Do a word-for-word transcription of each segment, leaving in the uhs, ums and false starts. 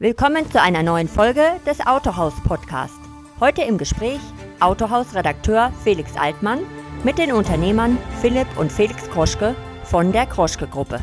Willkommen zu einer neuen Folge des Autohaus Podcast. Heute im Gespräch Autohaus-Redakteur Felix Altmann mit den Unternehmern Philipp und Felix Kroschke von der Kroschke-Gruppe.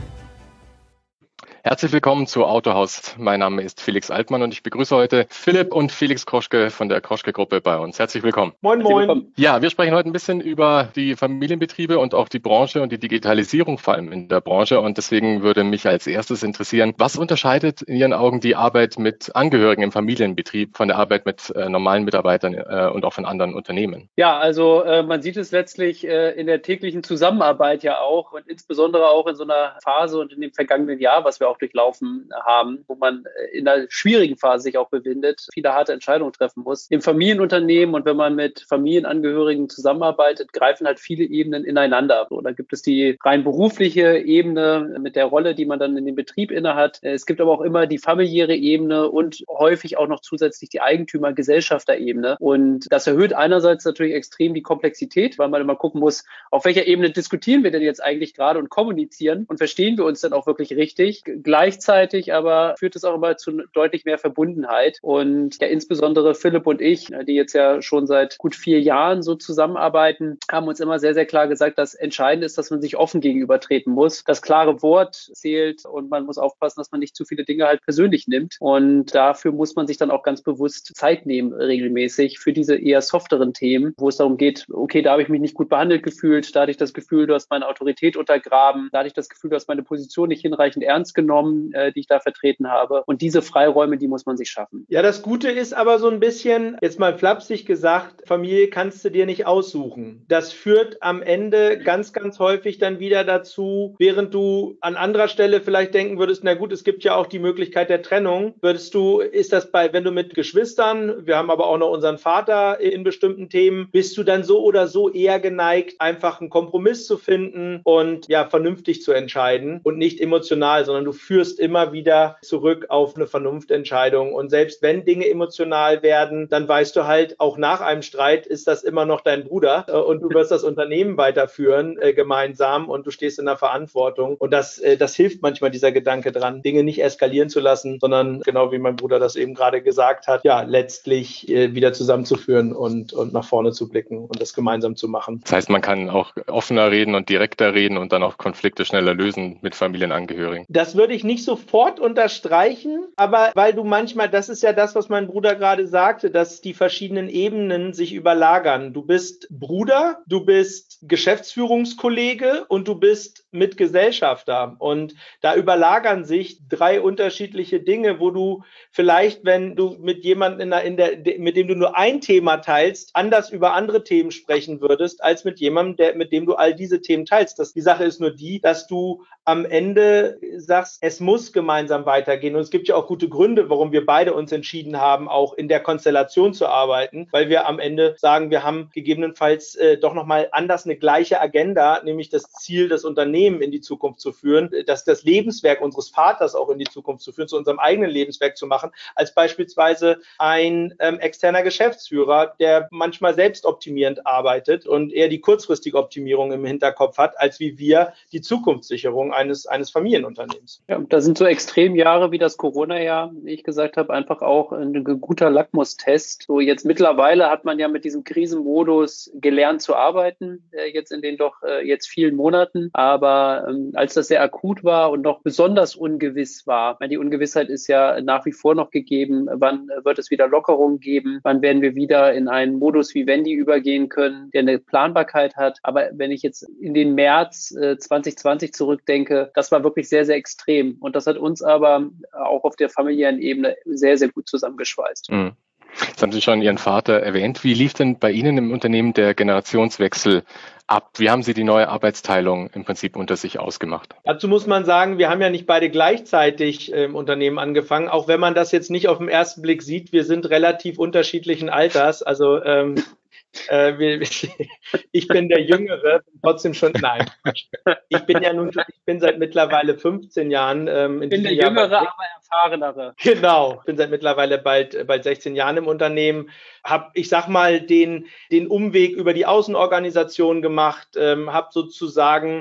Herzlich willkommen zu Autohaus. Mein Name ist Felix Altmann und ich begrüße heute Philipp und Felix Kroschke von der Kroschke-Gruppe bei uns. Herzlich willkommen. Moin, moin. Willkommen. Ja, wir sprechen heute ein bisschen über die Familienbetriebe und auch die Branche und die Digitalisierung vor allem in der Branche. Und deswegen würde mich als erstes interessieren, was unterscheidet in Ihren Augen die Arbeit mit Angehörigen im Familienbetrieb von der Arbeit mit äh, normalen Mitarbeitern äh, und auch von anderen Unternehmen? Ja, also äh, man sieht es letztlich äh, in der täglichen Zusammenarbeit ja auch und insbesondere auch in so einer Phase und in dem vergangenen Jahr, was wir auch durchlaufen haben, wo man in einer schwierigen Phase sich auch befindet, viele harte Entscheidungen treffen muss. Im Familienunternehmen und wenn man mit Familienangehörigen zusammenarbeitet, greifen halt viele Ebenen ineinander. So, da gibt es die rein berufliche Ebene mit der Rolle, die man dann in dem Betrieb innehat. Es gibt aber auch immer die familiäre Ebene und häufig auch noch zusätzlich die Eigentümer-Gesellschafter-Ebene. Und das erhöht einerseits natürlich extrem die Komplexität, weil man immer gucken muss, auf welcher Ebene diskutieren wir denn jetzt eigentlich gerade und kommunizieren und verstehen wir uns dann auch wirklich richtig. Gleichzeitig aber führt es auch immer zu deutlich mehr Verbundenheit. Und ja, insbesondere Philipp und ich, die jetzt ja schon seit gut vier Jahren so zusammenarbeiten, haben uns immer sehr, sehr klar gesagt, dass entscheidend ist, dass man sich offen gegenübertreten muss. Das klare Wort zählt und man muss aufpassen, dass man nicht zu viele Dinge halt persönlich nimmt. Und dafür muss man sich dann auch ganz bewusst Zeit nehmen, regelmäßig, für diese eher softeren Themen, wo es darum geht, okay, da habe ich mich nicht gut behandelt gefühlt, da hatte ich das Gefühl, du hast meine Autorität untergraben, da hatte ich das Gefühl, du hast meine Position nicht hinreichend ernst genommen, äh, die ich da vertreten habe. Und diese Freiräume, die muss man sich schaffen. Ja, das Gute ist aber so ein bisschen, jetzt mal flapsig gesagt, Familie kannst du dir nicht aussuchen. Das führt am Ende ganz, ganz häufig dann wieder dazu, während du an anderer Stelle vielleicht denken würdest, na gut, es gibt ja auch die Möglichkeit der Trennung, würdest du, ist das bei, wenn du mit Geschwistern, wir haben aber auch noch unseren Vater in bestimmten Themen, bist du dann so oder so eher geneigt, einfach einen Kompromiss zu finden und ja, vernünftig zu entscheiden und nicht emotional, sondern du führst immer wieder zurück auf eine Vernunftentscheidung. Und selbst wenn Dinge emotional werden, dann weißt du halt, auch nach einem Streit ist das immer noch dein Bruder äh, und du wirst das Unternehmen weiterführen äh, gemeinsam und du stehst in der Verantwortung. Und das, äh, das hilft manchmal, dieser Gedanke dran, Dinge nicht eskalieren zu lassen, sondern genau wie mein Bruder das eben gerade gesagt hat, ja, letztlich äh, wieder zusammenzuführen und, und nach vorne zu blicken und das gemeinsam zu machen. Das heißt, man kann auch offener reden und direkter reden und dann auch Konflikte schneller lösen mit Familienangehörigen. Das würde ich nicht sofort unterstreichen, aber weil du manchmal, das ist ja das, was mein Bruder gerade sagte, dass die verschiedenen Ebenen sich überlagern. Du bist Bruder, du bist Geschäftsführungskollege und du bist Mitgesellschafter. Und da überlagern sich drei unterschiedliche Dinge, wo du vielleicht, wenn du mit jemandem, in der, in der, mit dem du nur ein Thema teilst, anders über andere Themen sprechen würdest, als mit jemandem, der, mit dem du all diese Themen teilst. Das, die Sache ist nur die, dass du am Ende sagst, es muss gemeinsam weitergehen. Und es gibt ja auch gute Gründe, warum wir beide uns entschieden haben, auch in der Konstellation zu arbeiten, weil wir am Ende sagen, wir haben gegebenenfalls äh, doch nochmal anders eine gleiche Agenda, nämlich das Ziel, das Unternehmen in die Zukunft zu führen, dass das Lebenswerk unseres Vaters auch in die Zukunft zu führen, zu unserem eigenen Lebenswerk zu machen, als beispielsweise ein ähm, externer Geschäftsführer, der manchmal selbstoptimierend arbeitet und eher die kurzfristige Optimierung im Hinterkopf hat, als wie wir die Zukunftssicherung eines, eines Familienunternehmens. Ja, da sind so Extremjahre wie das Corona-Jahr, wie ich gesagt habe, einfach auch ein guter Lackmustest. So jetzt mittlerweile hat man ja mit diesem Krisenmodus gelernt zu arbeiten, äh, jetzt in den doch äh, jetzt vielen Monaten. Aber ähm, als das sehr akut war und noch besonders ungewiss war, weil die Ungewissheit ist ja nach wie vor noch gegeben, wann wird es wieder Lockerungen geben, wann werden wir wieder in einen Modus wie Wendy übergehen können, der eine Planbarkeit hat. Aber wenn ich jetzt in den März äh, zwanzig zwanzig zurückdenke, das war wirklich sehr, sehr extrem. Und das hat uns aber auch auf der familiären Ebene sehr, sehr gut zusammengeschweißt. Mhm. Jetzt haben Sie schon Ihren Vater erwähnt. Wie lief denn bei Ihnen im Unternehmen der Generationswechsel ab? Wie haben Sie die neue Arbeitsteilung im Prinzip unter sich ausgemacht? Dazu muss man sagen, wir haben ja nicht beide gleichzeitig im Unternehmen angefangen, auch wenn man das jetzt nicht auf den ersten Blick sieht. Wir sind relativ unterschiedlichen Alters. Also ähm, äh, ich bin der Jüngere, trotzdem schon, nein. Ich bin ja nun, ich bin seit mittlerweile fünfzehn Jahren. Ähm, in ich bin der Jahr Jüngere, bei, aber erfahrenere. Genau, ich bin seit mittlerweile bald, bald sechzehn Jahren im Unternehmen. Habe, ich sag mal, den, den Umweg über die Außenorganisation gemacht, ähm, habe sozusagen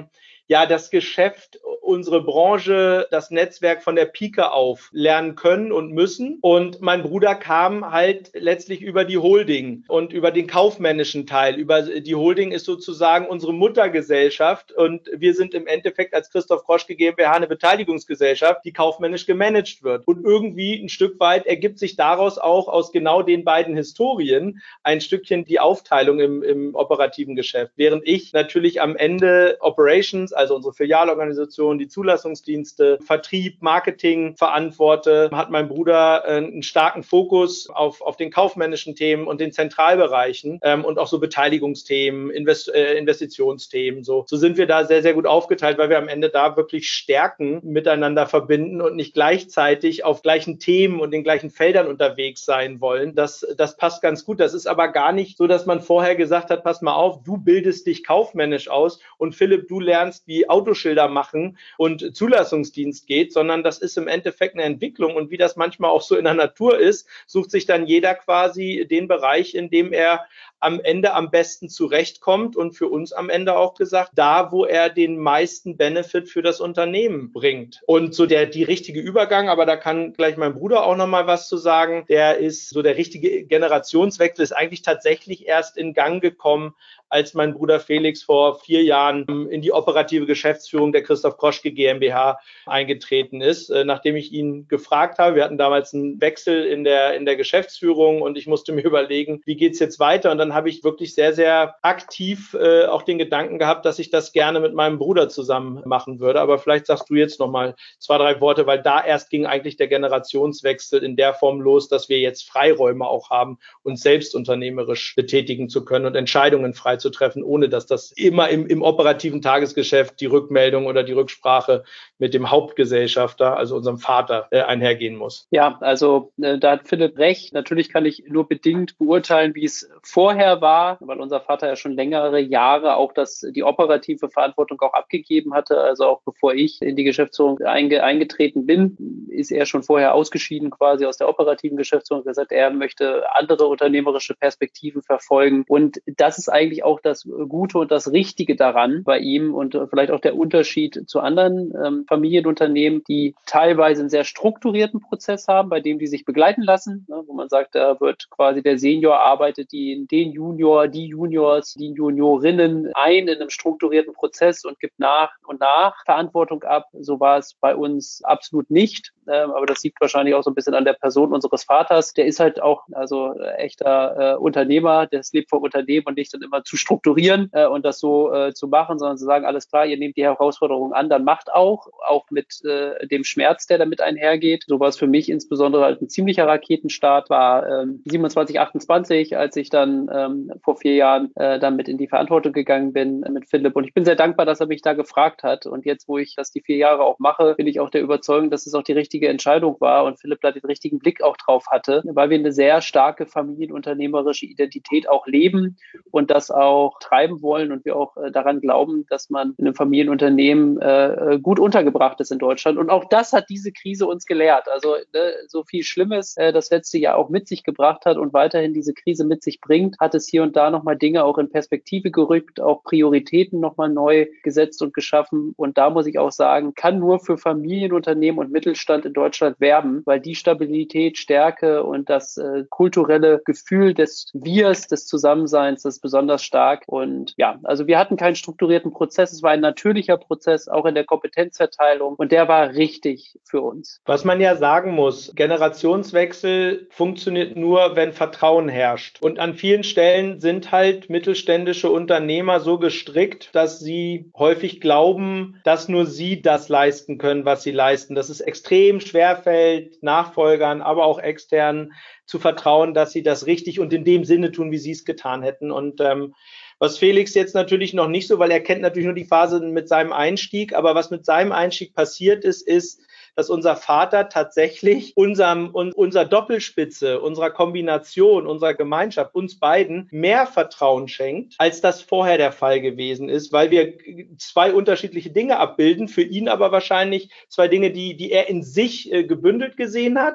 ja das Geschäft, unsere Branche, das Netzwerk von der Pike auf lernen können und müssen. Und mein Bruder kam halt letztlich über die Holding und über den kaufmännischen Teil. Über die Holding ist sozusagen unsere Muttergesellschaft und wir sind im Endeffekt als Christoph Kroschke GmbH eine Beteiligungsgesellschaft, die kaufmännisch gemanagt wird. Und irgendwie ein Stück weit ergibt sich daraus auch aus genau den beiden Historien ein Stückchen die Aufteilung im, im operativen Geschäft. Während ich natürlich am Ende Operations, also unsere Filialorganisation, die Zulassungsdienste, Vertrieb, Marketing verantworte, hat mein Bruder äh, einen starken Fokus auf, auf den kaufmännischen Themen und den Zentralbereichen ähm, und auch so Beteiligungsthemen, Invest, äh, Investitionsthemen. So. so sind wir da sehr, sehr gut aufgeteilt, weil wir am Ende da wirklich Stärken miteinander verbinden und nicht gleichzeitig auf gleichen Themen und den gleichen Feldern unterwegs sein wollen. Das, das passt ganz gut. Das ist aber gar nicht so, dass man vorher gesagt hat, pass mal auf, du bildest dich kaufmännisch aus und Philipp, du lernst, wie Autoschilder machen und Zulassungsdienst geht, sondern das ist im Endeffekt eine Entwicklung und wie das manchmal auch so in der Natur ist, sucht sich dann jeder quasi den Bereich, in dem er am Ende am besten zurechtkommt und für uns am Ende auch gesagt, da, wo er den meisten Benefit für das Unternehmen bringt. Und so der, die richtige Übergang, aber da kann gleich mein Bruder auch nochmal was zu sagen, der ist so der richtige Generationswechsel ist eigentlich tatsächlich erst in Gang gekommen, als mein Bruder Felix vor vier Jahren in die operative Geschäftsführung der Christoph Kroschke GmbH eingetreten ist, nachdem ich ihn gefragt habe. Wir hatten damals einen Wechsel in der, in der Geschäftsführung und ich musste mir überlegen, wie geht's jetzt weiter? Und dann habe ich wirklich sehr, sehr aktiv äh, auch den Gedanken gehabt, dass ich das gerne mit meinem Bruder zusammen machen würde. Aber vielleicht sagst du jetzt noch mal zwei, drei Worte, weil da erst ging eigentlich der Generationswechsel in der Form los, dass wir jetzt Freiräume auch haben, uns selbst unternehmerisch betätigen zu können und Entscheidungen frei zu treffen, ohne dass das immer im, im operativen Tagesgeschäft die Rückmeldung oder die Rücksprache mit dem Hauptgesellschafter, also unserem Vater, äh, einhergehen muss. Ja, also äh, da hat Philipp recht. Natürlich kann ich nur bedingt beurteilen, wie es vorher war, weil unser Vater ja schon längere Jahre auch das, die operative Verantwortung auch abgegeben hatte. Also auch bevor ich in die Geschäftsführung einge, eingetreten bin, ist er schon vorher ausgeschieden quasi aus der operativen Geschäftsführung, gesagt, er möchte andere unternehmerische Perspektiven verfolgen. Und das ist eigentlich auch das Gute und das Richtige daran bei ihm und vielleicht auch der Unterschied zu anderen ähm, Familienunternehmen, die teilweise einen sehr strukturierten Prozess haben, bei dem die sich begleiten lassen, ne, wo man sagt, da wird quasi der Senior arbeitet die, den Junior, die Juniors, die Juniorinnen ein in einem strukturierten Prozess und gibt nach und nach Verantwortung ab. So war es bei uns absolut nicht. Ähm, aber das liegt wahrscheinlich auch so ein bisschen an der Person unseres Vaters. Der ist halt auch also äh, echter äh, Unternehmer, der lebt vom Unternehmen und nicht dann immer zu strukturieren äh, und das so äh, zu machen, sondern zu sagen, alles klar, ihr nehmt die Herausforderung an, dann macht auch, auch mit äh, dem Schmerz, der damit einhergeht. So war es für mich insbesondere halt ein ziemlicher Raketenstart, war ähm, siebenundzwanzig, achtundzwanzig, als ich dann ähm, vor vier Jahren äh, damit in die Verantwortung gegangen bin äh, mit Philipp. Und ich bin sehr dankbar, dass er mich da gefragt hat. Und jetzt, wo ich das die vier Jahre auch mache, bin ich auch der Überzeugung, dass es auch die richtige Entscheidung war und Philipp da den richtigen Blick auch drauf hatte, weil wir eine sehr starke familienunternehmerische Identität auch leben und das auch treiben wollen und wir auch äh, daran glauben, dass man in einem Familienunternehmen äh, gut untergebracht ist in Deutschland. Und auch das hat diese Krise uns gelehrt. Also ne, so viel Schlimmes äh, das letzte Jahr auch mit sich gebracht hat und weiterhin diese Krise mit sich bringt, hat es hier und da nochmal Dinge auch in Perspektive gerückt, auch Prioritäten nochmal neu gesetzt und geschaffen. Und da muss ich auch sagen, kann nur für Familienunternehmen und Mittelstand in Deutschland werben, weil die Stabilität, Stärke und das äh, kulturelle Gefühl des Wirs, des Zusammenseins, das ist besonders stark. Und ja, also wir hatten keinen strukturierten Prozess. Es war ein natürlicher Prozess, auch in der Kompetenzverteilung. Und der war richtig für uns. Was man ja sagen muss, Generationswechsel funktioniert nur, wenn Vertrauen herrscht. Und an vielen Stellen sind halt mittelständische Unternehmer so gestrickt, dass sie häufig glauben, dass nur sie das leisten können, was sie leisten. Dass es extrem schwerfällt, Nachfolgern, aber auch externen zu vertrauen, dass sie das richtig und in dem Sinne tun, wie sie es getan hätten. Und ähm, was Felix jetzt natürlich noch nicht so, weil er kennt natürlich nur die Phase mit seinem Einstieg, aber was mit seinem Einstieg passiert ist, ist, dass unser Vater tatsächlich unserem, unserer Doppelspitze, unserer Kombination, unserer Gemeinschaft, uns beiden mehr Vertrauen schenkt, als das vorher der Fall gewesen ist, weil wir zwei unterschiedliche Dinge abbilden, für ihn aber wahrscheinlich zwei Dinge, die, die er in sich äh, gebündelt gesehen hat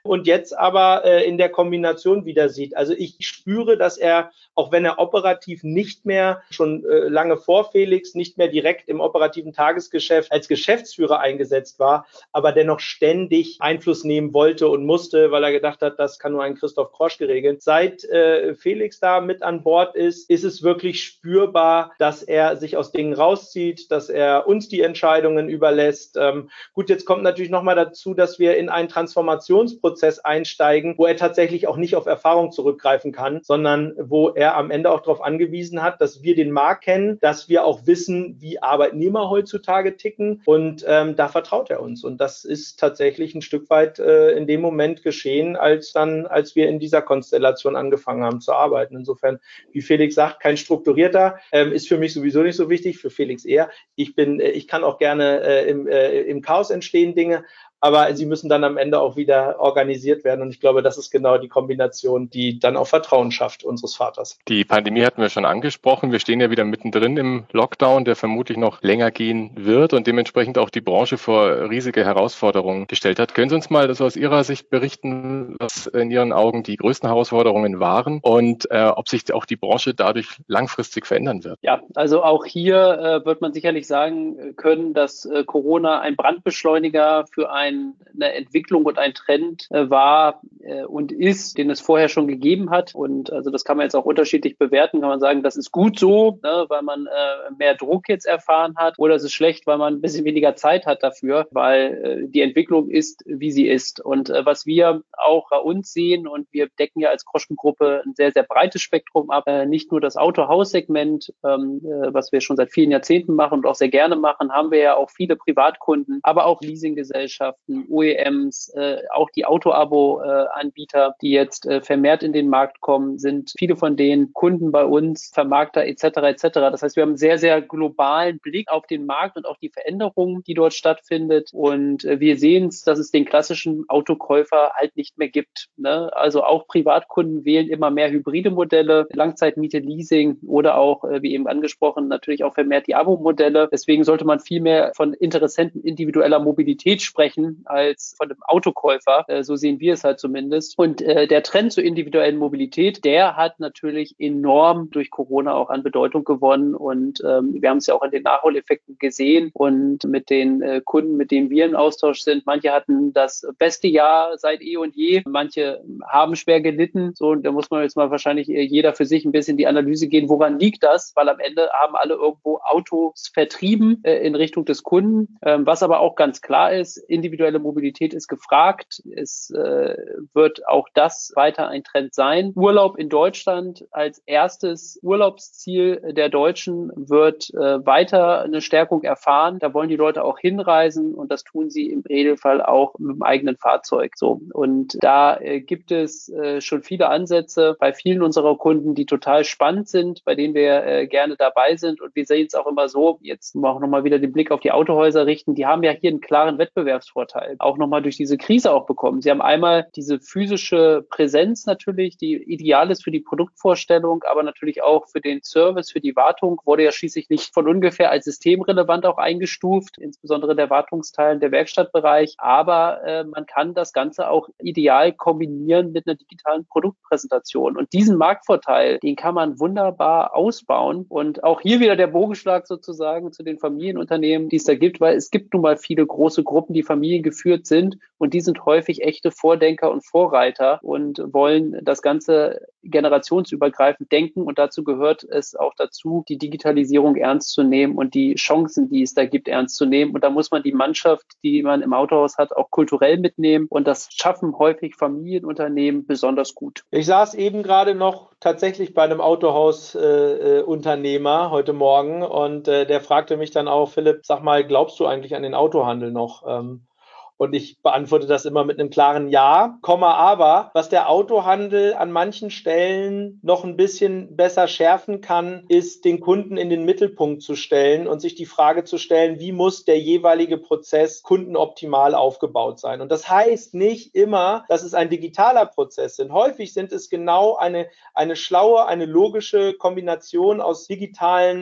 und jetzt aber äh, in der Kombination wieder sieht. Also ich spüre, dass er, auch wenn er operativ nicht mehr, schon äh, lange vor Felix, nicht mehr direkt im operativen Tagesgeschäft als Geschäftsführer eingesetzt war, aber dennoch ständig Einfluss nehmen wollte und musste, weil er gedacht hat, das kann nur ein Christoph Kroschke regeln. Seit äh, Felix da mit an Bord ist, ist es wirklich spürbar, dass er sich aus Dingen rauszieht, dass er uns die Entscheidungen überlässt. Ähm, gut, jetzt kommt natürlich nochmal dazu, dass wir in einen Transformationsprozess einsteigen, wo er tatsächlich auch nicht auf Erfahrung zurückgreifen kann, sondern wo er am Ende auch darauf angewiesen hat, dass wir den Markt kennen, dass wir auch wissen, wie Arbeitnehmer heutzutage ticken, und ähm, da vertraut er uns. Und das ist tatsächlich ein Stück weit äh, in dem Moment geschehen, als dann, als wir in dieser Konstellation angefangen haben zu arbeiten. Insofern, wie Felix sagt, kein strukturierter, ähm, ist für mich sowieso nicht so wichtig, für Felix eher. Ich bin, äh, ich kann auch gerne äh, im, äh, im Chaos entstehen Dinge, aber sie müssen dann am Ende auch wieder organisiert werden. Und ich glaube, das ist genau die Kombination, die dann auch Vertrauen schafft unseres Vaters. Die Pandemie hatten wir schon angesprochen. Wir stehen ja wieder mittendrin im Lockdown, der vermutlich noch länger gehen wird und dementsprechend auch die Branche vor riesige Herausforderungen gestellt hat. Können Sie uns mal so aus Ihrer Sicht berichten, was in Ihren Augen die größten Herausforderungen waren und äh, ob sich auch die Branche dadurch langfristig verändern wird? Ja, also auch hier äh, wird man sicherlich sagen können, dass äh, Corona ein Brandbeschleuniger für ein eine Entwicklung und ein Trend äh, war äh, und ist, den es vorher schon gegeben hat. Und also das kann man jetzt auch unterschiedlich bewerten. Kann man sagen, das ist gut so, ne, weil man äh, mehr Druck jetzt erfahren hat, oder es ist schlecht, weil man ein bisschen weniger Zeit hat dafür, weil äh, die Entwicklung ist, wie sie ist. Und äh, was wir auch bei uns sehen, und wir decken ja als Kroschke-Gruppe ein sehr, sehr breites Spektrum ab, äh, nicht nur das Autohaussegment, ähm, äh, was wir schon seit vielen Jahrzehnten machen und auch sehr gerne machen, haben wir ja auch viele Privatkunden, aber auch Leasinggesellschaften, O E Ms, äh, auch die Auto-Abo-Anbieter, die jetzt äh, vermehrt in den Markt kommen, sind viele von denen Kunden bei uns, Vermarkter et cetera et cetera. Das heißt, wir haben einen sehr, sehr globalen Blick auf den Markt und auch die Veränderungen, die dort stattfindet. Und äh, wir sehen es, dass es den klassischen Autokäufer halt nicht mehr gibt. Ne? Also auch Privatkunden wählen immer mehr hybride Modelle, Langzeitmiete, Leasing oder auch, äh, wie eben angesprochen, natürlich auch vermehrt die Abo-Modelle. Deswegen sollte man viel mehr von Interessenten individueller Mobilität sprechen als von dem Autokäufer. Äh, so sehen wir es halt zumindest. Und äh, der Trend zur individuellen Mobilität, der hat natürlich enorm durch Corona auch an Bedeutung gewonnen. Und ähm, wir haben es ja auch an den Nachholeffekten gesehen. Und mit den äh, Kunden, mit denen wir im Austausch sind, manche hatten das beste Jahr seit eh und je. Manche haben schwer gelitten. So, und da muss man jetzt mal wahrscheinlich jeder für sich ein bisschen die Analyse gehen, woran liegt das? Weil am Ende haben alle irgendwo Autos vertrieben äh, in Richtung des Kunden. Ähm, was aber auch ganz klar ist, individuelle Mobilität ist gefragt. Es äh, wird auch das weiter ein Trend sein. Urlaub in Deutschland als erstes Urlaubsziel der Deutschen wird äh, weiter eine Stärkung erfahren. Da wollen die Leute auch hinreisen, und das tun sie im Regelfall auch mit dem eigenen Fahrzeug. So, und da äh, gibt es äh, schon viele Ansätze bei vielen unserer Kunden, die total spannend sind, bei denen wir äh, gerne dabei sind. Und wir sehen es auch immer so, jetzt auch nochmal wieder den Blick auf die Autohäuser richten, die haben ja hier einen klaren Wettbewerbsvorteil, auch nochmal durch diese Krise auch bekommen. Sie haben einmal diese physische Präsenz natürlich, die ideal ist für die Produktvorstellung, aber natürlich auch für den Service, für die Wartung, wurde ja schließlich nicht von ungefähr als systemrelevant auch eingestuft, insbesondere der Wartungsteil, der Werkstattbereich. Aber äh, man kann das Ganze auch ideal kombinieren mit einer digitalen Produktpräsentation. Und diesen Marktvorteil, den kann man wunderbar ausbauen. Und auch hier wieder der Bogenschlag sozusagen zu den Familienunternehmen, die es da gibt, weil es gibt nun mal viele große Gruppen, die familiengeführt sind, und die sind häufig echte Vordenker und Vorreiter und wollen das Ganze generationsübergreifend denken. Und dazu gehört es auch dazu, die Digitalisierung ernst zu nehmen und die Chancen, die es da gibt, ernst zu nehmen. Und da muss man die Mannschaft, die man im Autohaus hat, auch kulturell mitnehmen. Und das schaffen häufig Familienunternehmen besonders gut. Ich saß eben gerade noch tatsächlich bei einem Autohausunternehmer äh, heute Morgen, und äh, der fragte mich dann auch: Philipp, sag mal, glaubst du eigentlich an den Autohandel noch? Ähm, Und ich beantworte das immer mit einem klaren Ja, Komma, aber was der Autohandel an manchen Stellen noch ein bisschen besser schärfen kann, ist, den Kunden in den Mittelpunkt zu stellen und sich die Frage zu stellen, wie muss der jeweilige Prozess kundenoptimal aufgebaut sein? Und das heißt nicht immer, dass es ein digitaler Prozess ist. Häufig sind es genau eine, eine schlaue, eine logische Kombination aus digitalen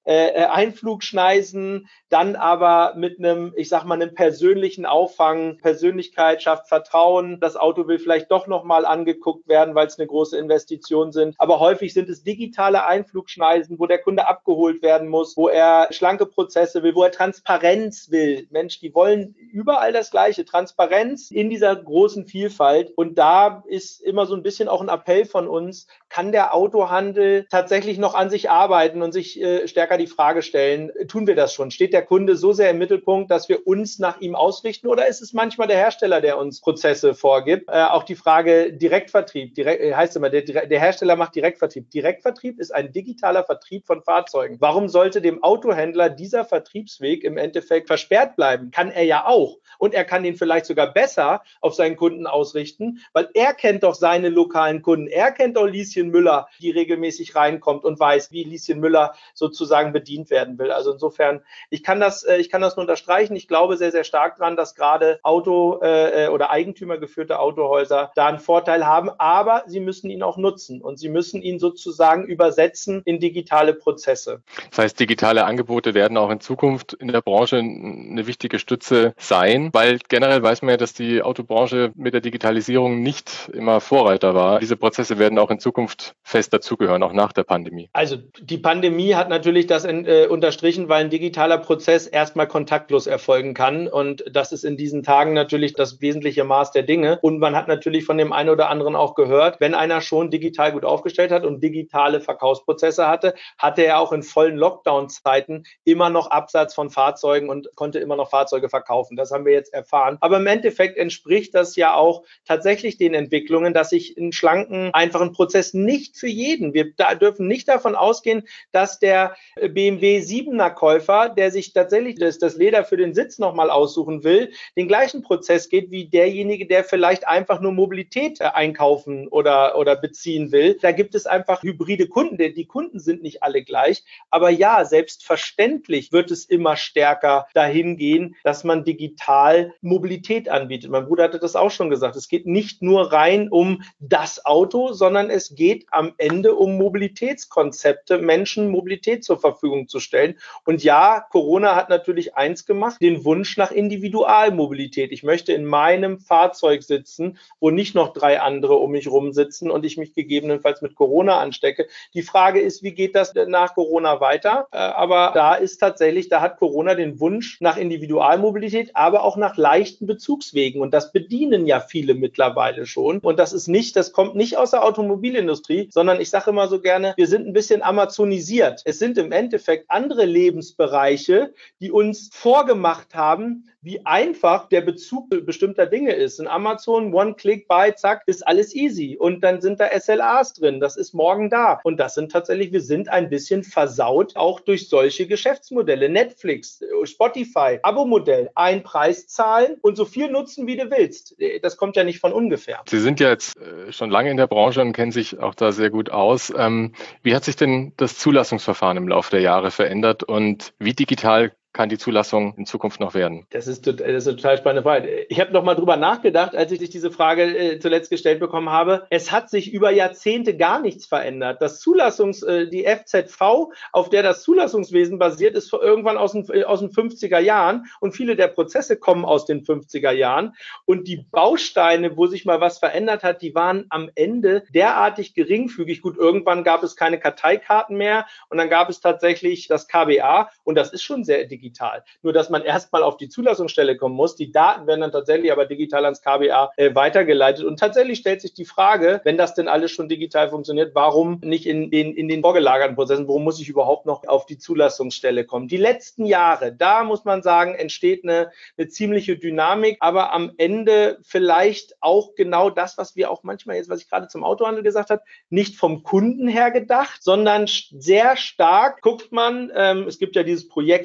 äh, Einflugschneisen, dann aber mit einem, ich sag mal, einem persönlichen Auffang. Persönlichkeit schafft Vertrauen. Das Auto will vielleicht doch nochmal angeguckt werden, weil es eine große Investition sind. Aber häufig sind es digitale Einflugschneisen, wo der Kunde abgeholt werden muss, wo er schlanke Prozesse will, wo er Transparenz will. Mensch, die wollen überall das Gleiche. Transparenz in dieser großen Vielfalt. Und da ist immer so ein bisschen auch ein Appell von uns, kann der Autohandel tatsächlich noch an sich arbeiten und sich äh, stärker die Frage stellen, tun wir das schon? Steht der Kunde so sehr im Mittelpunkt, dass wir uns nach ihm ausrichten, oder ist es manchmal der Hersteller, der uns Prozesse vorgibt? Äh, auch die Frage Direktvertrieb, direkt, äh, heißt immer, der, der Hersteller macht Direktvertrieb. Direktvertrieb ist ein digitaler Vertrieb von Fahrzeugen. Warum sollte dem Autohändler dieser Vertriebsweg im Endeffekt versperrt bleiben? Kann er ja auch. Und er kann ihn vielleicht sogar besser auf seinen Kunden ausrichten, weil er kennt doch seine lokalen Kunden. Er kennt doch Lieschen Müller, die regelmäßig reinkommt und weiß, wie Lieschen Müller sozusagen bedient werden will. Also insofern, ich kann das, ich kann das nur unterstreichen. Ich glaube sehr, sehr stark dran, dass gerade Auto- äh, oder eigentümergeführte Autohäuser da einen Vorteil haben, aber sie müssen ihn auch nutzen und sie müssen ihn sozusagen übersetzen in digitale Prozesse. Das heißt, digitale Angebote werden auch in Zukunft in der Branche eine wichtige Stütze sein, weil generell weiß man ja, dass die Autobranche mit der Digitalisierung nicht immer Vorreiter war. Diese Prozesse werden auch in Zukunft fest dazugehören, auch nach der Pandemie. Also die Pandemie hat natürlich das äh, unterstrichen, weil ein digitaler Prozess erstmal kontaktlos erfolgen kann und das ist in diesen Tagen natürlich das wesentliche Maß der Dinge und man hat natürlich von dem einen oder anderen auch gehört, wenn einer schon digital gut aufgestellt hat und digitale Verkaufsprozesse hatte, hatte er auch in vollen Lockdown-Zeiten immer noch Absatz von Fahrzeugen und konnte immer noch Fahrzeuge verkaufen. Das haben wir jetzt erfahren. Aber im Endeffekt entspricht das ja auch tatsächlich den Entwicklungen, dass ich einen schlanken, einfachen Prozess nicht für jeden, wir da dürfen nicht davon ausgehen, dass der B M W siebener Käufer, der sich tatsächlich das, das Leder für den Sitz nochmal aussuchen will, den gleichen Prozess geht wie derjenige, der vielleicht einfach nur Mobilität einkaufen oder, oder beziehen will. Da gibt es einfach hybride Kunden. Die Kunden sind nicht alle gleich. Aber ja, selbstverständlich wird es immer stärker dahin gehen, dass man digital Mobilität anbietet. Mein Bruder hatte das auch schon gesagt. Es geht nicht nur rein um das Auto, sondern es geht am Ende um Mobilitätskonzepte, Menschen Mobilität zur Verfügung zu stellen. Und ja, Corona hat natürlich eins gemacht, den Wunsch nach Individualmobilität. Ich möchte in meinem Fahrzeug sitzen, wo nicht noch drei andere um mich rum sitzen und ich mich gegebenenfalls mit Corona anstecke. Die Frage ist, wie geht das nach Corona weiter? Aber da ist tatsächlich, da hat Corona den Wunsch nach Individualmobilität, aber auch nach leichten Bezugswegen. Und das bedienen ja viele mittlerweile schon. Und das ist nicht, das kommt nicht aus der Automobilindustrie, sondern ich sage immer so gerne, wir sind ein bisschen amazonisiert. Es sind im Endeffekt andere Lebensbereiche, die uns vorgemacht haben, wie einfach der Bezug bestimmter Dinge ist. In Amazon, One-Click-Buy, zack, ist alles easy. Und dann sind da S L As drin. Das ist morgen da. Und das sind tatsächlich, wir sind ein bisschen versaut, auch durch solche Geschäftsmodelle. Netflix, Spotify, Abo-Modell, ein Preis zahlen und so viel nutzen, wie du willst. Das kommt ja nicht von ungefähr. Sie sind ja jetzt schon lange in der Branche und kennen sich auch da sehr gut aus. Wie hat sich denn das Zulassungsverfahren im Laufe der Jahre verändert und wie digital kann die Zulassung in Zukunft noch werden? Das ist, das ist eine total spannende Frage. Ich habe noch mal drüber nachgedacht, als ich diese Frage äh, zuletzt gestellt bekommen habe. Es hat sich über Jahrzehnte gar nichts verändert. Das Zulassungs, äh, die F Z V, auf der das Zulassungswesen basiert, ist irgendwann aus den, äh, aus den fünfziger Jahren und viele der Prozesse kommen aus den fünfziger Jahren und die Bausteine, wo sich mal was verändert hat, die waren am Ende derartig geringfügig. Gut, irgendwann gab es keine Karteikarten mehr und dann gab es tatsächlich das K B A und das ist schon sehr digital. Nur, dass man erstmal auf die Zulassungsstelle kommen muss. Die Daten werden dann tatsächlich aber digital ans K B A äh, weitergeleitet. Und tatsächlich stellt sich die Frage, wenn das denn alles schon digital funktioniert, warum nicht in den, in den vorgelagerten Prozessen, warum muss ich überhaupt noch auf die Zulassungsstelle kommen? Die letzten Jahre, da muss man sagen, entsteht eine, eine ziemliche Dynamik, aber am Ende vielleicht auch genau das, was wir auch manchmal jetzt, was ich gerade zum Autohandel gesagt habe, nicht vom Kunden her gedacht, sondern sehr stark guckt man, ähm, es gibt ja dieses Projekt E-Car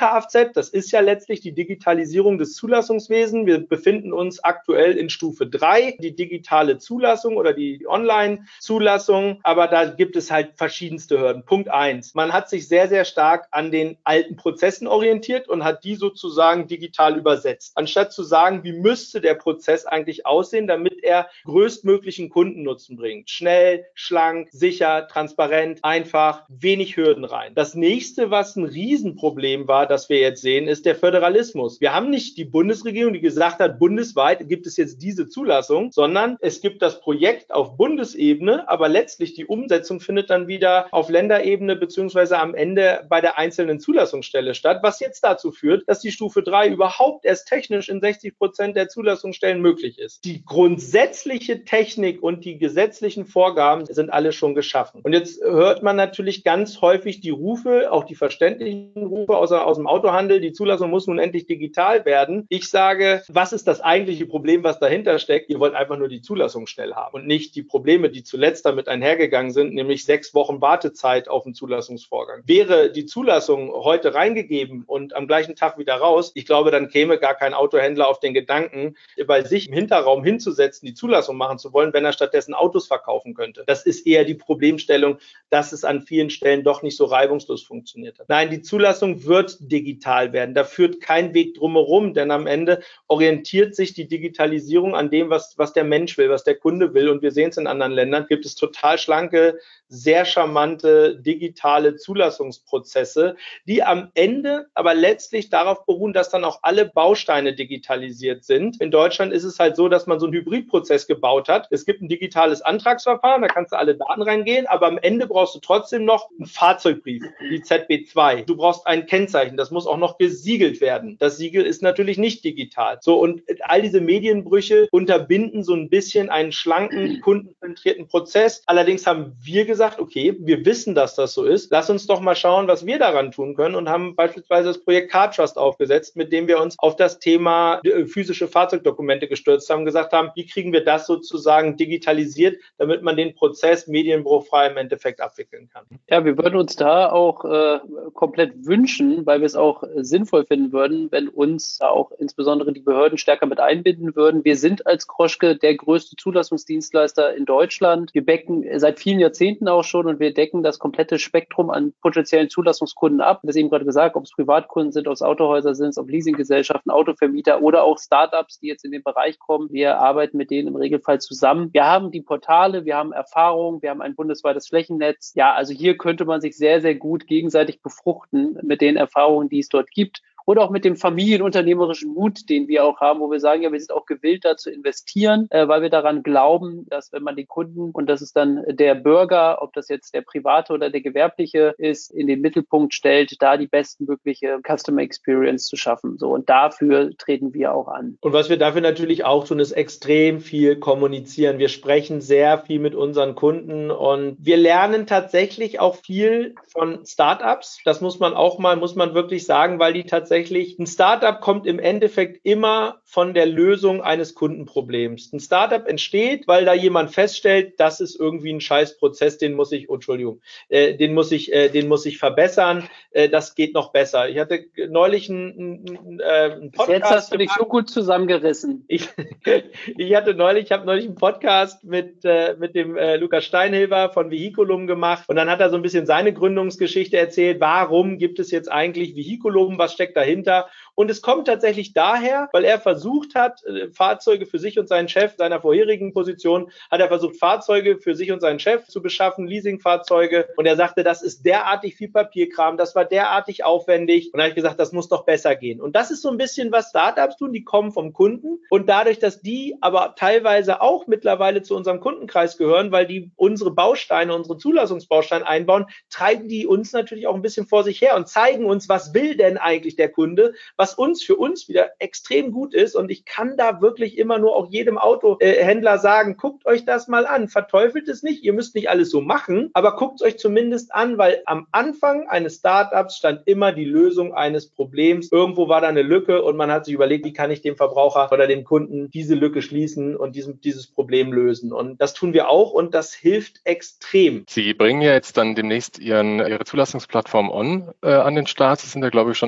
E-Kfz, das ist ja letztlich die Digitalisierung des Zulassungswesens. Wir befinden uns aktuell in Stufe drei, die digitale Zulassung oder die Online-Zulassung. Aber da gibt es halt verschiedenste Hürden. Punkt eins. Man hat sich sehr, sehr stark an den alten Prozessen orientiert und hat die sozusagen digital übersetzt. Anstatt zu sagen, wie müsste der Prozess eigentlich aussehen, damit er größtmöglichen Kundennutzen bringt. Schnell, schlank, sicher, transparent, einfach, wenig Hürden rein. Das nächste, was ein Riesenproblem war, das wir jetzt sehen, ist der Föderalismus. Wir haben nicht die Bundesregierung, die gesagt hat, bundesweit gibt es jetzt diese Zulassung, sondern es gibt das Projekt auf Bundesebene, aber letztlich die Umsetzung findet dann wieder auf Länderebene beziehungsweise am Ende bei der einzelnen Zulassungsstelle statt, was jetzt dazu führt, dass die Stufe drei überhaupt erst technisch in sechzig Prozent der Zulassungsstellen möglich ist. Die grundsätzliche Technik und die gesetzlichen Vorgaben sind alle schon geschaffen. Und jetzt hört man natürlich ganz häufig die Rufe, auch die verständlichen Rufe aus, aus dem Autohandel, die Zulassung muss nun endlich digital werden. Ich sage, was ist das eigentliche Problem, was dahinter steckt? Ihr wollt einfach nur die Zulassung schnell haben und nicht die Probleme, die zuletzt damit einhergegangen sind, nämlich sechs Wochen Wartezeit auf den Zulassungsvorgang. Wäre die Zulassung heute reingegeben und am gleichen Tag wieder raus, ich glaube, dann käme gar kein Autohändler auf den Gedanken, bei sich im Hinterraum hinzusetzen, die Zulassung machen zu wollen, wenn er stattdessen Autos verkaufen könnte. Das ist eher die Problemstellung, dass es an vielen Stellen doch nicht so reibungslos funktioniert hat. Nein, die Zulassung wird digital werden. Da führt kein Weg drumherum, denn am Ende orientiert sich die Digitalisierung an dem, was, was der Mensch will, was der Kunde will. Und wir sehen es in anderen Ländern, gibt es total schlanke, sehr charmante digitale Zulassungsprozesse, die am Ende aber letztlich darauf beruhen, dass dann auch alle Bausteine digitalisiert sind. In Deutschland ist es halt so, dass man so einen Hybridprozess gebaut hat. Es gibt ein digitales Antragsverfahren, da kannst du alle Daten reingehen, aber am Ende brauchst du trotzdem noch einen Fahrzeugbrief, die Z B zwei. Du brauchst ein Kennzeichen, das muss auch noch gesiegelt werden. Das Siegel ist natürlich nicht digital. So, und all diese Medienbrüche unterbinden so ein bisschen einen schlanken, kundenzentrierten Prozess. Allerdings haben wir gesagt, okay, wir wissen, dass das so ist. Lass uns doch mal schauen, was wir daran tun können und haben beispielsweise das Projekt CarTrust aufgesetzt, mit dem wir uns auf das Thema physische Fahrzeugdokumente gestürzt haben, gesagt haben, wie kriegen wir das sozusagen digitalisiert, damit man den Prozess medienbruchfrei im Endeffekt abwickeln kann. Ja, wir würden uns da auch äh, komplett wünschen, weil wir es auch äh, sinnvoll finden würden, wenn uns auch insbesondere die Behörden stärker mit einbinden würden. Wir sind als Kroschke der größte Zulassungsdienstleister in Deutschland. Wir decken seit vielen Jahrzehnten auch schon und wir decken das komplette Spektrum an potenziellen Zulassungskunden ab. Das eben gerade gesagt, ob es Privatkunden sind, ob es Autohäuser sind, ob Leasinggesellschaften, Autovermieter oder auch Startups, die jetzt in den Bereich kommen. Wir arbeiten mit denen im Regelfall zusammen. Wir haben die Portale, wir haben Erfahrung, wir haben ein bundesweites Flächennetz. Ja, also hier könnte man sich sehr, sehr gut gegenseitig befruchten mit den Erfahrungen, die es dort gibt. Oder auch mit dem familienunternehmerischen Mut, den wir auch haben, wo wir sagen, ja, wir sind auch gewillt, da zu investieren, äh, weil wir daran glauben, dass wenn man die Kunden, und das ist dann der Bürger, ob das jetzt der private oder der gewerbliche ist, in den Mittelpunkt stellt, da die bestmögliche Customer Experience zu schaffen. So, und dafür treten wir auch an. Und was wir dafür natürlich auch tun, ist extrem viel kommunizieren. Wir sprechen sehr viel mit unseren Kunden und wir lernen tatsächlich auch viel von Startups. Das muss man auch mal, muss man wirklich sagen, weil die tatsächlich Ein Startup kommt im Endeffekt immer von der Lösung eines Kundenproblems. Ein Startup entsteht, weil da jemand feststellt, das ist irgendwie ein Scheißprozess, den muss ich, oh, Entschuldigung, äh, den muss ich, äh, den muss ich verbessern. Äh, das geht noch besser. Ich hatte neulich einen, einen Podcast. Jetzt hast du dich so gut zusammengerissen. Ich, ich hatte neulich, ich habe neulich einen Podcast mit äh, mit dem äh, Lukas Steinhilber von Vehiculum gemacht und dann hat er so ein bisschen seine Gründungsgeschichte erzählt. Warum gibt es jetzt eigentlich Vehiculum? Was steckt dahinter? Und es kommt tatsächlich daher, weil er versucht hat, Fahrzeuge für sich und seinen Chef, seiner vorherigen Position, hat er versucht, Fahrzeuge für sich und seinen Chef zu beschaffen, Leasingfahrzeuge. Und er sagte, das ist derartig viel Papierkram, das war derartig aufwendig. Und da habe ich gesagt, das muss doch besser gehen. Und das ist so ein bisschen, was Startups tun, die kommen vom Kunden. Und dadurch, dass die aber teilweise auch mittlerweile zu unserem Kundenkreis gehören, weil die unsere Bausteine, unsere Zulassungsbausteine einbauen, treiben die uns natürlich auch ein bisschen vor sich her und zeigen uns, was will denn eigentlich der Kunde, was uns für uns wieder extrem gut ist. Und ich kann da wirklich immer nur auch jedem Autohändler sagen, guckt euch das mal an, verteufelt es nicht, ihr müsst nicht alles so machen, aber guckt es euch zumindest an, weil am Anfang eines Startups stand immer die Lösung eines Problems. Irgendwo war da eine Lücke und man hat sich überlegt, wie kann ich dem Verbraucher oder dem Kunden diese Lücke schließen und diesem, dieses Problem lösen. Und das tun wir auch und das hilft extrem. Sie bringen ja jetzt dann demnächst Ihren, Ihre Zulassungsplattform On äh, an den Start. Sie sind ja, glaube ich, schon in der Pilot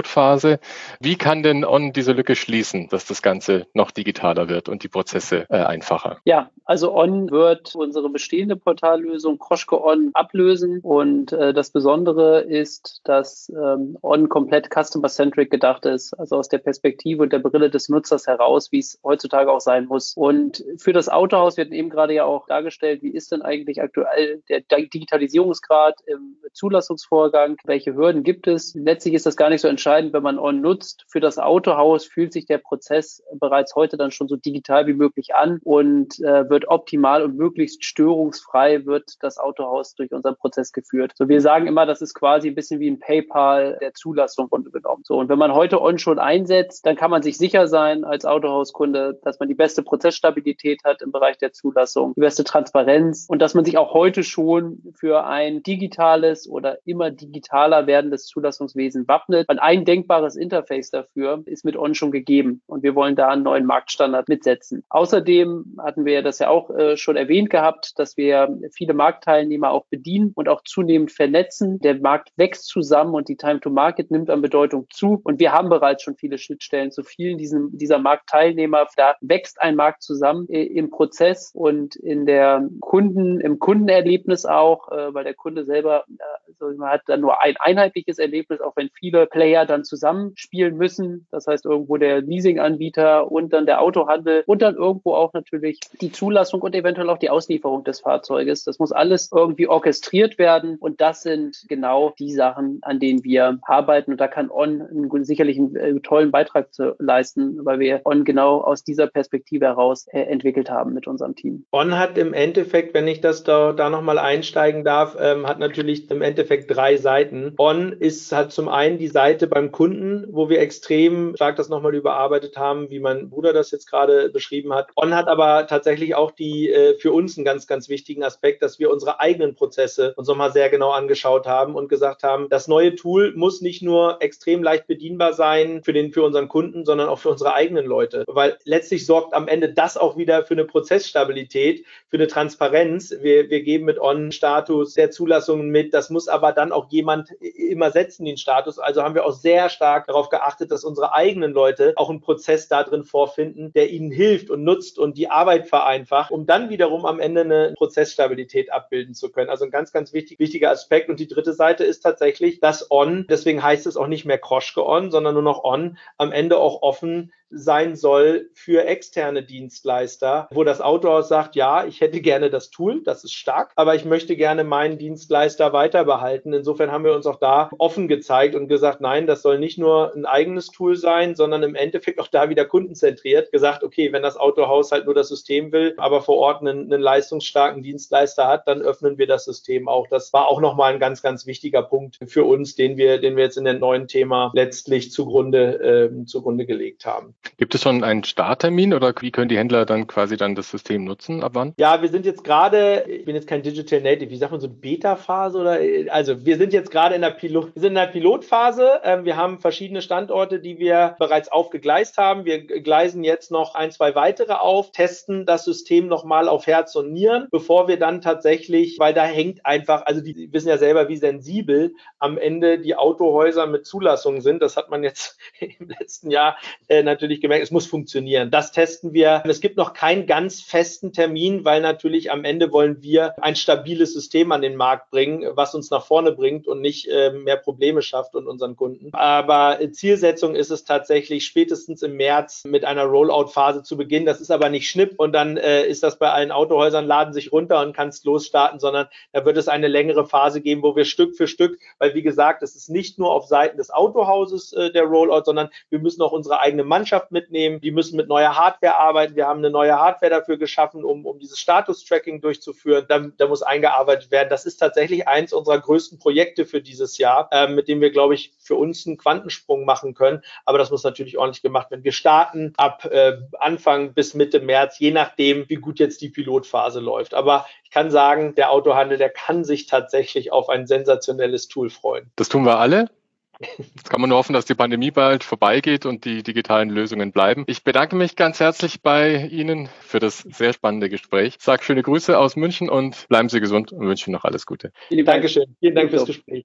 Pilotphase. Wie kann denn On diese Lücke schließen, dass das Ganze noch digitaler wird und die Prozesse äh, einfacher? Ja, also On wird unsere bestehende Portallösung Kroschke On ablösen und äh, das Besondere ist, dass ähm, On komplett customer-centric gedacht ist, also aus der Perspektive und der Brille des Nutzers heraus, wie es heutzutage auch sein muss. Und für das Autohaus wird eben gerade ja auch dargestellt, wie ist denn eigentlich aktuell der Digitalisierungsgrad im Zulassungsvorgang, welche Hürden gibt es. Letztlich ist das gar nicht so entscheidend, wenn man On nutzt. Für das Autohaus fühlt sich der Prozess bereits heute dann schon so digital wie möglich an und äh, wird optimal und möglichst störungsfrei wird das Autohaus durch unseren Prozess geführt. So, wir sagen immer, das ist quasi ein bisschen wie ein PayPal der Zulassung genommen. So, und wenn man heute On schon einsetzt, dann kann man sich sicher sein als Autohauskunde, dass man die beste Prozessstabilität hat im Bereich der Zulassung, die beste Transparenz und dass man sich auch heute schon für ein digitales oder immer digitaler werdendes Zulassungswesen wappnet. Weil ein denkbares Interface dafür ist mit On schon gegeben und wir wollen da einen neuen Marktstandard mitsetzen. Außerdem hatten wir das ja auch äh, schon erwähnt gehabt, dass wir viele Marktteilnehmer auch bedienen und auch zunehmend vernetzen. Der Markt wächst zusammen und die Time to Market nimmt an Bedeutung zu und wir haben bereits schon viele Schnittstellen zu vielen diesen, dieser Marktteilnehmer. Da wächst ein Markt zusammen äh, im Prozess und in der Kunden, im Kundenerlebnis auch, äh, weil der Kunde selber äh, also man hat dann nur ein einheitliches Erlebnis, auch wenn viele Player dann zusammenspielen müssen. Das heißt irgendwo der Leasinganbieter und dann der Autohandel und dann irgendwo auch natürlich die Zulassung und eventuell auch die Auslieferung des Fahrzeuges. Das muss alles irgendwie orchestriert werden und das sind genau die Sachen, an denen wir arbeiten und da kann On einen, sicherlich einen äh, tollen Beitrag zu leisten, weil wir On genau aus dieser Perspektive heraus äh, entwickelt haben mit unserem Team. On hat im Endeffekt, wenn ich das da, da nochmal einsteigen darf, ähm, hat natürlich im Endeffekt drei Seiten. On ist halt zum einen die Seite beim Kunden, wo wir extrem stark das nochmal überarbeitet haben, wie mein Bruder das jetzt gerade beschrieben hat. On hat aber tatsächlich auch die äh, für uns einen ganz, ganz wichtigen Aspekt, dass wir unsere eigenen Prozesse uns nochmal sehr genau angeschaut haben und gesagt haben, das neue Tool muss nicht nur extrem leicht bedienbar sein für den, für unseren Kunden, sondern auch für unsere eigenen Leute. Weil letztlich sorgt am Ende das auch wieder für eine Prozessstabilität, für eine Transparenz. Wir, wir geben mit On Status der Zulassungen mit. Das muss aber dann auch jemand immer setzen, den Status. Also haben wir auch sehr stark darauf geachtet, dass unsere eigenen Leute auch einen Prozess da drin vorfinden, der ihnen hilft und nutzt und die Arbeit vereinfacht, um dann wiederum am Ende eine Prozessstabilität abbilden zu können. Also ein ganz, ganz wichtig, wichtiger Aspekt. Und die dritte Seite ist tatsächlich, dass On, deswegen heißt es auch nicht mehr Kroschke On, sondern nur noch On, am Ende auch offen sein soll für externe Dienstleister, wo das Autohaus sagt, ja, ich hätte gerne das Tool, das ist stark, aber ich möchte gerne meinen Dienstleister weiter behalten. Insofern haben wir uns auch da offen gezeigt und gesagt, nein, das soll nicht nur ein eigenes Tool sein, sondern im Endeffekt auch da wieder kundenzentriert gesagt, okay, wenn das Autohaus halt nur das System will, aber vor Ort einen, einen leistungsstarken Dienstleister hat, dann öffnen wir das System auch. Das war auch nochmal ein ganz, ganz wichtiger Punkt für uns, den wir, den wir jetzt in dem neuen Thema letztlich zugrunde, äh, zugrunde gelegt haben. Gibt es schon einen Starttermin oder wie können die Händler dann quasi dann das System nutzen? Ab wann? Ja, wir sind jetzt gerade, ich bin jetzt kein Digital Native, wie sagt man so, Beta-Phase oder, also wir sind jetzt gerade in der Pilot, wir sind in der Pilotphase. Wir haben verschiedene Standorte, die wir bereits aufgegleist haben. Wir gleisen jetzt noch ein, zwei weitere auf, testen das System nochmal auf Herz und Nieren, bevor wir dann tatsächlich, weil da hängt einfach, also die wissen ja selber, wie sensibel am Ende die Autohäuser mit Zulassungen sind. Das hat man jetzt im letzten Jahr äh, natürlich gemerkt, es muss funktionieren. Das testen wir. Es gibt noch keinen ganz festen Termin, weil natürlich am Ende wollen wir ein stabiles System an den Markt bringen, was uns nach vorne bringt und nicht äh, mehr Probleme schafft und unseren Kunden. Aber Zielsetzung ist es tatsächlich spätestens im März mit einer Rollout-Phase zu beginnen. Das ist aber nicht Schnipp und dann äh, ist das bei allen Autohäusern, laden sich runter und kannst losstarten, sondern da wird es eine längere Phase geben, wo wir Stück für Stück, weil wie gesagt, es ist nicht nur auf Seiten des Autohauses äh, der Rollout, sondern wir müssen auch unsere eigene Mannschaft mitnehmen. Die müssen mit neuer Hardware arbeiten. Wir haben eine neue Hardware dafür geschaffen, um, um dieses Status-Tracking durchzuführen. Da, da muss eingearbeitet werden. Das ist tatsächlich eins unserer größten Projekte für dieses Jahr, äh, mit dem wir, glaube ich, für uns einen Quantensprung machen können. Aber das muss natürlich ordentlich gemacht werden. Wir starten ab äh, Anfang bis Mitte März, je nachdem, wie gut jetzt die Pilotphase läuft. Aber ich kann sagen, der Autohandel, der kann sich tatsächlich auf ein sensationelles Tool freuen. Das tun wir alle. Jetzt kann man nur hoffen, dass die Pandemie bald vorbeigeht und die digitalen Lösungen bleiben. Ich bedanke mich ganz herzlich bei Ihnen für das sehr spannende Gespräch. Ich sage schöne Grüße aus München und bleiben Sie gesund und wünsche Ihnen noch alles Gute. Vielen Dank. Dankeschön. Vielen Dank fürs Gespräch.